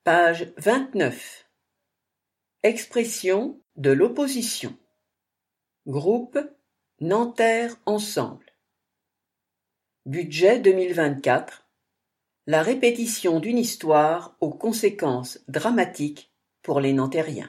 Page 29. Expression de l'opposition. Groupe Nanterre Ensemble. Budget 2024. La répétition d'une histoire aux conséquences dramatiques pour les Nanterriens.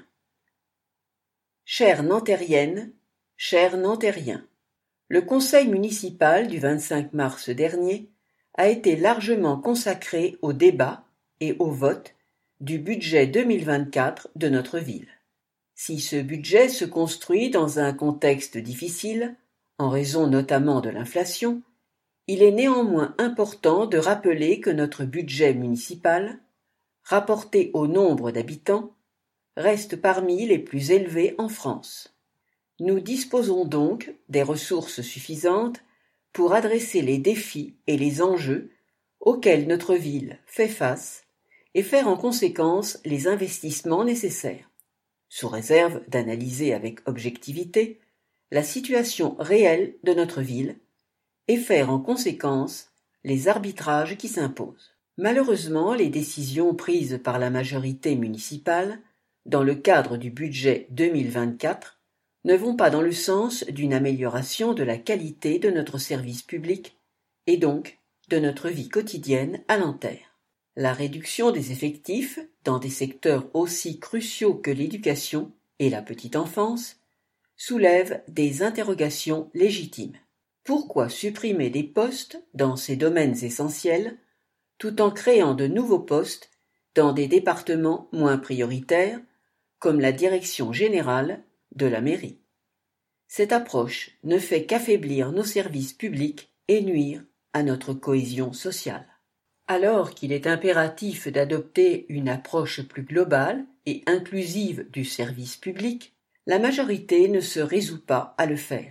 Chères Nanterriennes, chers Nanterriens, le conseil municipal du 25 mars dernier a été largement consacré au débat et au vote du budget 2024 de notre ville. Si ce budget se construit dans un contexte difficile, en raison notamment de l'inflation, il est néanmoins important de rappeler que notre budget municipal, rapporté au nombre d'habitants, reste parmi les plus élevés en France. Nous disposons donc des ressources suffisantes pour adresser les défis et les enjeux auxquels notre ville fait face et faire en conséquence les investissements nécessaires, sous réserve d'analyser avec objectivité la situation réelle de notre ville et faire en conséquence les arbitrages qui s'imposent. Malheureusement, les décisions prises par la majorité municipale dans le cadre du budget 2024 ne vont pas dans le sens d'une amélioration de la qualité de notre service public et donc de notre vie quotidienne à Nanterre. La réduction des effectifs dans des secteurs aussi cruciaux que l'éducation et la petite enfance soulève des interrogations légitimes. Pourquoi supprimer des postes dans ces domaines essentiels tout en créant de nouveaux postes dans des départements moins prioritaires comme la direction générale de la mairie? Cette approche ne fait qu'affaiblir nos services publics et nuire à notre cohésion sociale. Alors qu'il est impératif d'adopter une approche plus globale et inclusive du service public, la majorité ne se résout pas à le faire.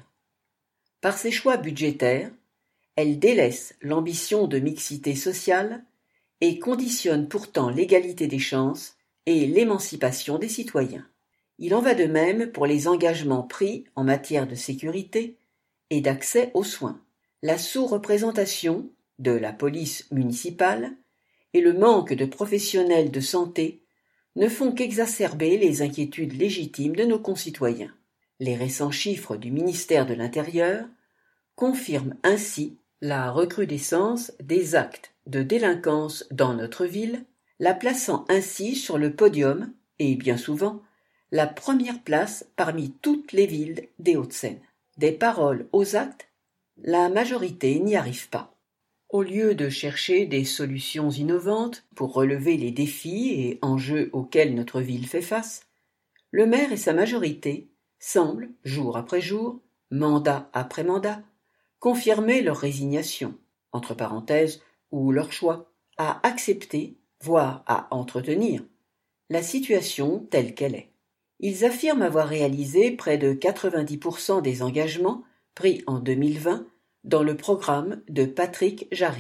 Par ses choix budgétaires, elle délaisse l'ambition de mixité sociale et conditionne pourtant l'égalité des chances et l'émancipation des citoyens. Il en va de même pour les engagements pris en matière de sécurité et d'accès aux soins. La sous-représentation de la police municipale et le manque de professionnels de santé ne font qu'exacerber les inquiétudes légitimes de nos concitoyens. Les récents chiffres du ministère de l'Intérieur confirment ainsi la recrudescence des actes de délinquance dans notre ville, la plaçant ainsi sur le podium, et bien souvent, la première place parmi toutes les villes des Hauts-de-Seine. Des paroles aux actes, la majorité n'y arrive pas. Au lieu de chercher des solutions innovantes pour relever les défis et enjeux auxquels notre ville fait face, le maire et sa majorité semblent, jour après jour, mandat après mandat, confirmer leur résignation, entre parenthèses, ou leur choix, à accepter, voire à entretenir, la situation telle qu'elle est. Ils affirment avoir réalisé près de 90% des engagements pris en 2020 dans le programme de Patrick Jarry.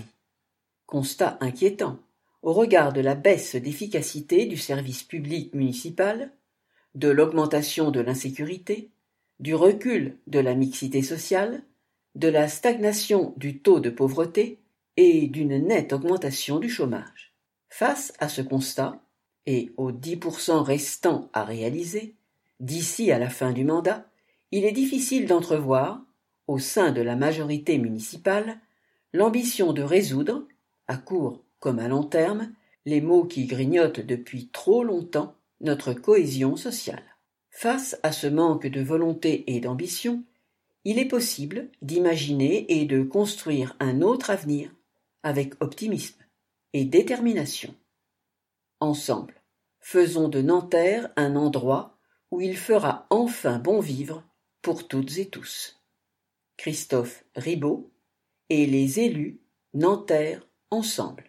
Constat inquiétant au regard de la baisse d'efficacité du service public municipal, de l'augmentation de l'insécurité, du recul de la mixité sociale, de la stagnation du taux de pauvreté et d'une nette augmentation du chômage. Face à ce constat, et aux 10% restants à réaliser, d'ici à la fin du mandat, il est difficile d'entrevoir, au sein de la majorité municipale, l'ambition de résoudre, à court comme à long terme, les maux qui grignotent depuis trop longtemps notre cohésion sociale. Face à ce manque de volonté et d'ambition, il est possible d'imaginer et de construire un autre avenir avec optimisme et détermination. Ensemble, faisons de Nanterre un endroit où il fera enfin bon vivre pour toutes et tous. Christophe Ribaud et les élus Nanterre Ensemble.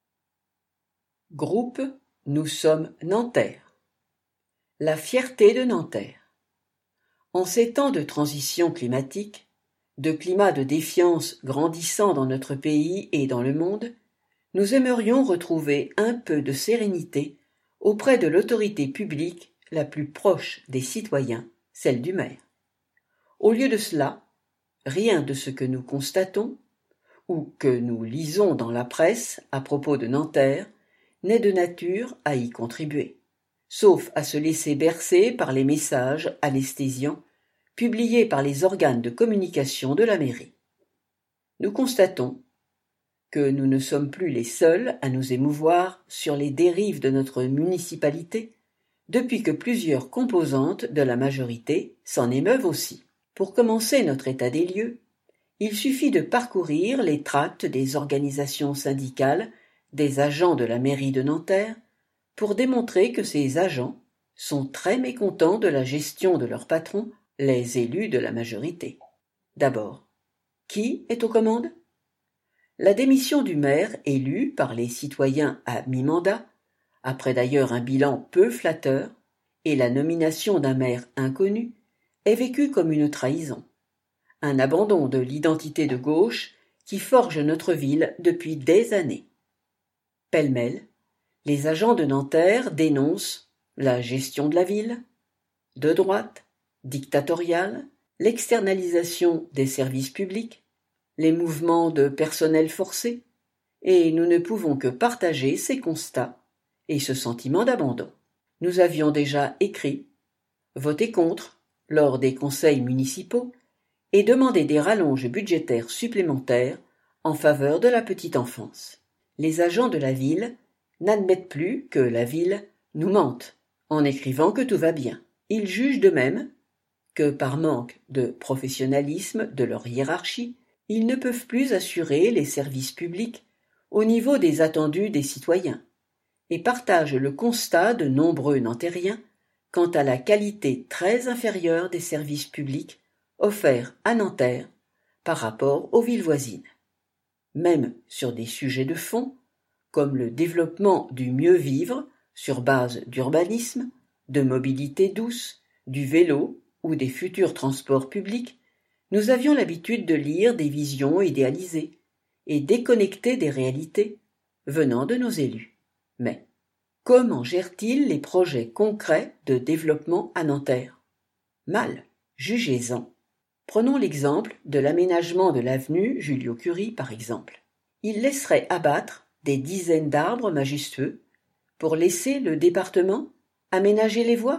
Groupe Nous sommes Nanterre. La fierté de Nanterre. En ces temps de transition climatique, de climat de défiance grandissant dans notre pays et dans le monde, nous aimerions retrouver un peu de sérénité auprès de l'autorité publique la plus proche des citoyens, celle du maire. Au lieu de cela, rien de ce que nous constatons ou que nous lisons dans la presse à propos de Nanterre n'est de nature à y contribuer, sauf à se laisser bercer par les messages anesthésiants publiés par les organes de communication de la mairie. Nous constatons que nous ne sommes plus les seuls à nous émouvoir sur les dérives de notre municipalité depuis que plusieurs composantes de la majorité s'en émeuvent aussi. Pour commencer notre état des lieux, il suffit de parcourir les tracts des organisations syndicales des agents de la mairie de Nanterre pour démontrer que ces agents sont très mécontents de la gestion de leurs patrons, les élus de la majorité. D'abord, qui est aux commandes ? La démission du maire élu par les citoyens à mi-mandat, après d'ailleurs un bilan peu flatteur, et la nomination d'un maire inconnu, est vécue comme une trahison, un abandon de l'identité de gauche qui forge notre ville depuis des années. Pêle-mêle, les agents de Nanterre dénoncent la gestion de la ville, de droite, dictatoriale, l'externalisation des services publics, les mouvements de personnel forcés, et nous ne pouvons que partager ces constats et ce sentiment d'abandon. Nous avions déjà écrit, voté contre, lors des conseils municipaux, et demandé des rallonges budgétaires supplémentaires en faveur de la petite enfance. Les agents de la ville n'admettent plus que la ville nous mente en écrivant que tout va bien. Ils jugent de même que par manque de professionnalisme de leur hiérarchie, ils ne peuvent plus assurer les services publics au niveau des attendus des citoyens et partagent le constat de nombreux Nantériens quant à la qualité très inférieure des services publics offerts à Nanterre par rapport aux villes voisines. Même sur des sujets de fond, comme le développement du mieux vivre sur base d'urbanisme, de mobilité douce, du vélo ou des futurs transports publics, nous avions l'habitude de lire des visions idéalisées et déconnectées des réalités venant de nos élus. Mais comment gèrent-ils les projets concrets de développement à Nanterre ? Mal, jugez-en. Prenons l'exemple de l'aménagement de l'avenue Julio-Curie, par exemple. Il laisserait abattre des dizaines d'arbres majestueux pour laisser le département aménager les voies ?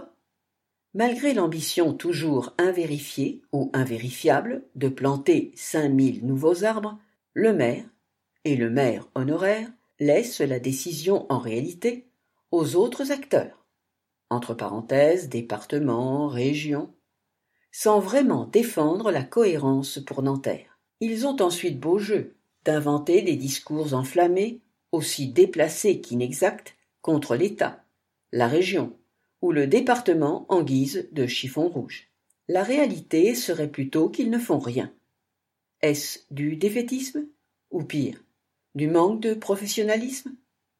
Malgré l'ambition toujours invérifiée ou invérifiable de planter 5000 nouveaux arbres, le maire, et le maire honoraire, laisse la décision en réalité aux autres acteurs, entre parenthèses, départements, régions, sans vraiment défendre la cohérence pour Nanterre. Ils ont ensuite beau jeu d'inventer des discours enflammés, aussi déplacés qu'inexacts, contre l'État, la région, ou le département en guise de chiffon rouge. La réalité serait plutôt qu'ils ne font rien. Est-ce du défaitisme? Ou pire, du manque de professionnalisme?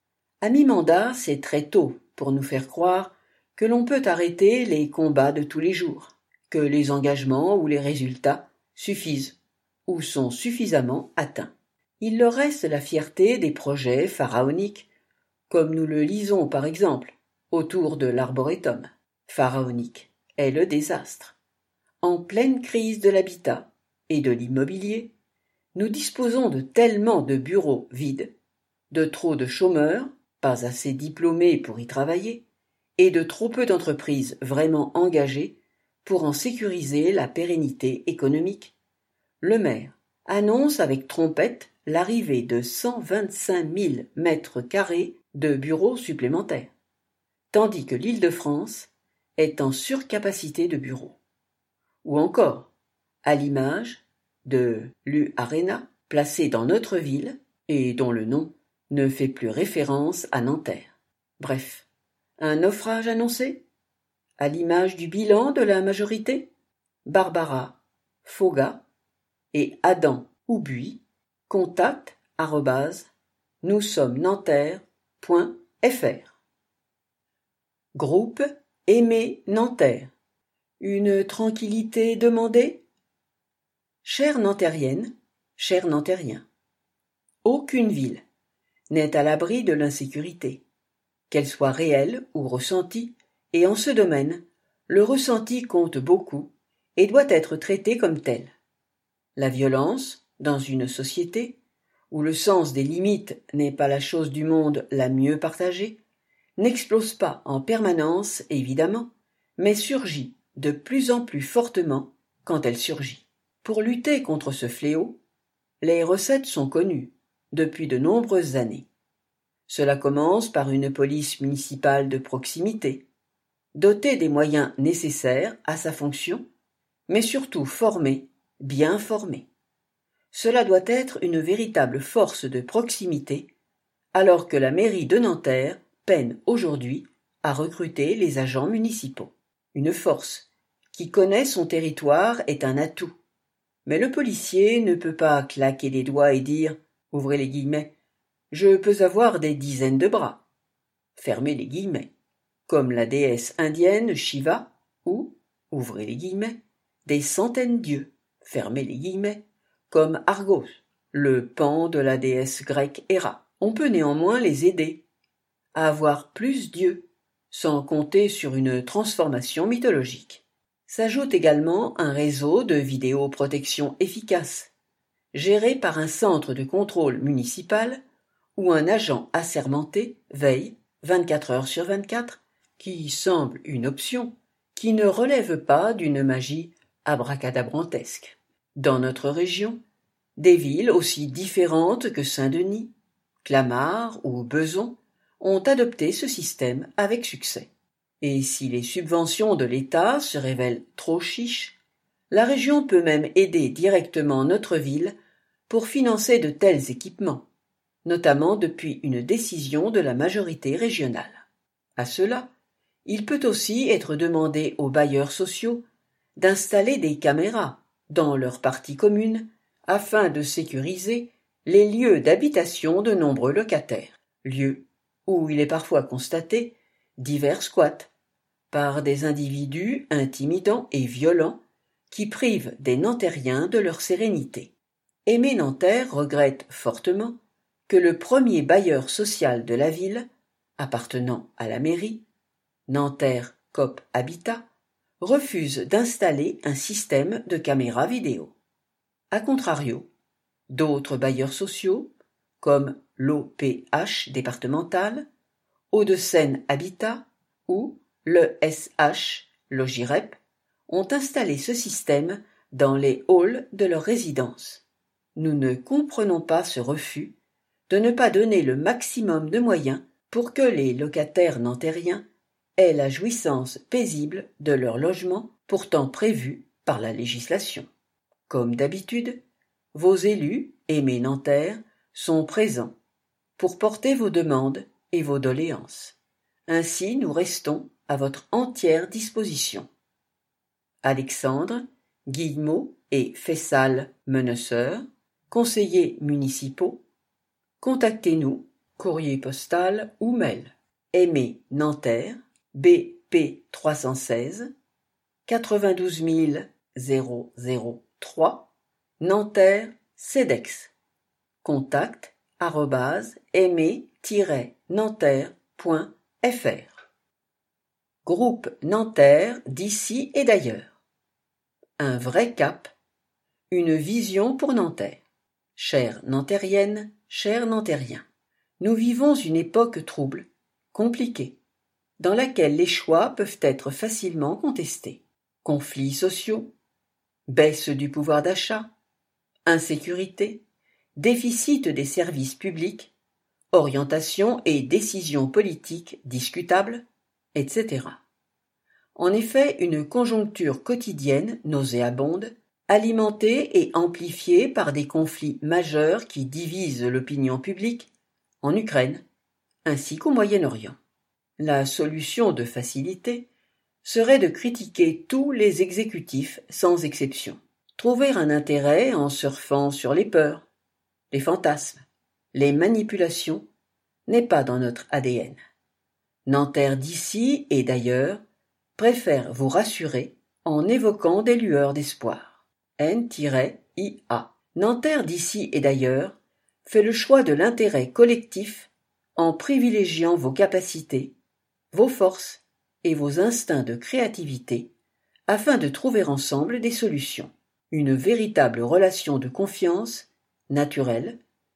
À mi-mandat, c'est très tôt pour nous faire croire que l'on peut arrêter les combats de tous les jours, que les engagements ou les résultats suffisent ou sont suffisamment atteints. Il leur reste la fierté des projets pharaoniques, comme nous le lisons par exemple autour de l'arboretum. Pharaonique est le désastre. En pleine crise de l'habitat et de l'immobilier, nous disposons de tellement de bureaux vides, de trop de chômeurs, pas assez diplômés pour y travailler, et de trop peu d'entreprises vraiment engagées pour en sécuriser la pérennité économique. Le maire annonce avec trompette l'arrivée de 125 000 mètres carrés de bureaux supplémentaires, tandis que l'Île-de-France est en surcapacité de bureaux. Ou encore, à l'image de l'U-Arena, placée dans notre ville et dont le nom ne fait plus référence à Nanterre. Bref, un naufrage annoncé ? À l'image du bilan de la majorité ? Barbara Foga et Adam Oubuy, contact @ noussommes-nanterre.fr. Groupe Aimer Nanterre. Une tranquillité demandée ? Chères Nantériennes, chers Nantériens, aucune ville n'est à l'abri de l'insécurité, qu'elle soit réelle ou ressentie, et en ce domaine, le ressenti compte beaucoup et doit être traité comme tel. La violence, dans une société, où le sens des limites n'est pas la chose du monde la mieux partagée, n'explose pas en permanence, évidemment, mais surgit de plus en plus fortement quand elle surgit. Pour lutter contre ce fléau, les recettes sont connues depuis de nombreuses années. Cela commence par une police municipale de proximité, dotée des moyens nécessaires à sa fonction, mais surtout formée, bien formée. Cela doit être une véritable force de proximité, alors que la mairie de Nanterre peine aujourd'hui à recruter les agents municipaux. Une force qui connaît son territoire est un atout, mais le policier ne peut pas claquer les doigts et dire, ouvrez les guillemets, je peux avoir des dizaines de bras, fermez les guillemets, comme la déesse indienne Shiva, ou, ouvrez les guillemets, des centaines d'yeux, fermez les guillemets, comme Argos, le pan de la déesse grecque Héra. On peut néanmoins les aider à avoir plus d'yeux, sans compter sur une transformation mythologique. S'ajoute également un réseau de vidéoprotection efficace, géré par un centre de contrôle municipal où un agent assermenté veille 24 heures sur 24, qui semble une option, qui ne relève pas d'une magie abracadabrantesque. Dans notre région, des villes aussi différentes que Saint-Denis, Clamart ou Besançon ont adopté ce système avec succès. Et si les subventions de l'État se révèlent trop chiches, la région peut même aider directement notre ville pour financer de tels équipements, notamment depuis une décision de la majorité régionale. À cela, il peut aussi être demandé aux bailleurs sociaux d'installer des caméras dans leurs parties communes afin de sécuriser les lieux d'habitation de nombreux locataires, lieux où il est parfois constaté divers squats par des individus intimidants et violents qui privent des Nanterriens de leur sérénité. Aimé Nanterre regrette fortement que le premier bailleur social de la ville, appartenant à la mairie, Nanterre Coop Habitat, refuse d'installer un système de caméras vidéo. A contrario, d'autres bailleurs sociaux, comme l'OPH départemental, Hauts-de-Seine Habitat ou l'ESH Logirep, ont installé ce système dans les halls de leur résidence. Nous ne comprenons pas ce refus de ne pas donner le maximum de moyens pour que les locataires nanterriens aient la jouissance paisible de leur logement pourtant prévu par la législation. Comme d'habitude, vos élus, aimés Nanterre, sont présents pour porter vos demandes et vos doléances. Ainsi, nous restons à votre entière disposition. Alexandre, Guillemot et Fessal Menesseur, conseillers municipaux, contactez-nous, courrier postal ou mail. Aimé Nanterre, BP 316, 92 003, Nanterre, CEDEX. Contact @aimé-nanterre.fr. Groupe Nanterre d'ici et d'ailleurs. Un vrai cap, une vision pour Nanterre. Chères Nanterriennes, chers Nanterriens, nous vivons une époque trouble, compliquée, dans laquelle les choix peuvent être facilement contestés. Conflits sociaux, baisse du pouvoir d'achat, insécurité, déficit des services publics, orientation et décisions politiques discutables, etc. En effet, une conjoncture quotidienne nauséabonde, alimentée et amplifiée par des conflits majeurs qui divisent l'opinion publique, en Ukraine, ainsi qu'au Moyen-Orient. La solution de facilité serait de critiquer tous les exécutifs sans exception. Trouver un intérêt en surfant sur les peurs, les fantasmes, les manipulations n'est pas dans notre ADN. Nanterre d'ici et d'ailleurs préfère vous rassurer en évoquant des lueurs d'espoir. N-IA. Nanterre d'ici et d'ailleurs fait le choix de l'intérêt collectif en privilégiant vos capacités, vos forces et vos instincts de créativité afin de trouver ensemble des solutions. Une véritable relation de confiance, naturelle,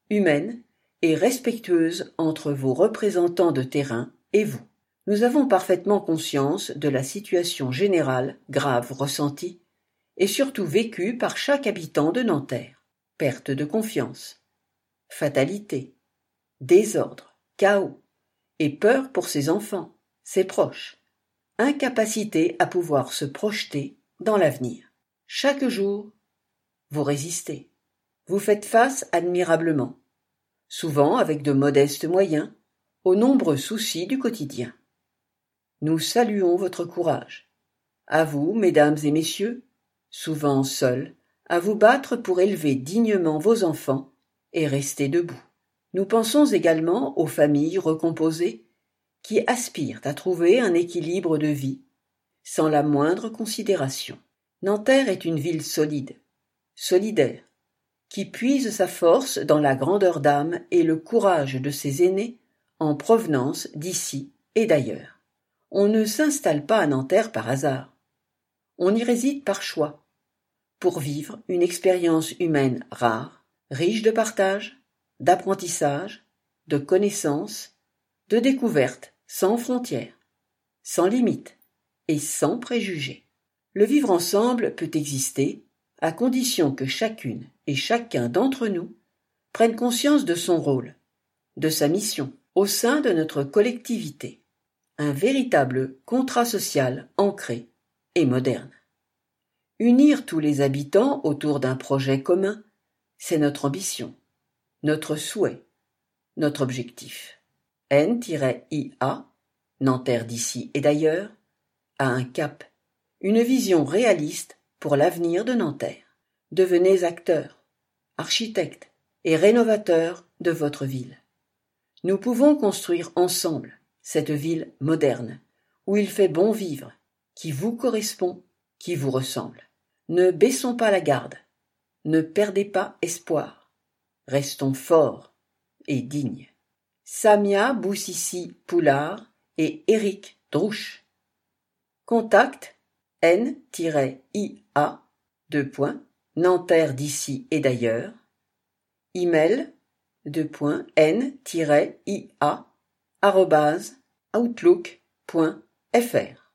humaine et respectueuse entre vos représentants de terrain et vous. Nous avons parfaitement conscience de la situation générale grave ressentie et surtout vécue par chaque habitant de Nanterre. Perte de confiance, fatalité, désordre, chaos et peur pour ses enfants, ses proches, incapacité à pouvoir se projeter dans l'avenir. Chaque jour, vous résistez, vous faites face admirablement, souvent avec de modestes moyens, aux nombreux soucis du quotidien. Nous saluons votre courage. À vous, mesdames et messieurs, souvent seuls, à vous battre pour élever dignement vos enfants et rester debout. Nous pensons également aux familles recomposées qui aspirent à trouver un équilibre de vie sans la moindre considération. Nanterre est une ville solide, solidaire, qui puise sa force dans la grandeur d'âme et le courage de ses aînés en provenance d'ici et d'ailleurs. On ne s'installe pas à Nanterre par hasard. On y réside par choix, pour vivre une expérience humaine rare, riche de partage, d'apprentissage, de connaissances, de découvertes sans frontières, sans limites et sans préjugés. Le vivre ensemble peut exister à condition que chacune et chacun d'entre nous prenne conscience de son rôle, de sa mission au sein de notre collectivité. Un véritable contrat social ancré et moderne. Unir tous les habitants autour d'un projet commun, c'est notre ambition, notre souhait, notre objectif. N-IA, Nanterre d'ici et d'ailleurs, a un cap, une vision réaliste pour l'avenir de Nanterre. Devenez acteurs, architectes et rénovateurs de votre ville. Nous pouvons construire ensemble cette ville moderne, où il fait bon vivre, qui vous correspond, qui vous ressemble. Ne baissons pas la garde, ne perdez pas espoir, restons forts et dignes. Samia Boussissi Poulard et Éric Drouche. Contact N-IA Nanterre d'ici et d'ailleurs. Email N-IA @outlook.fr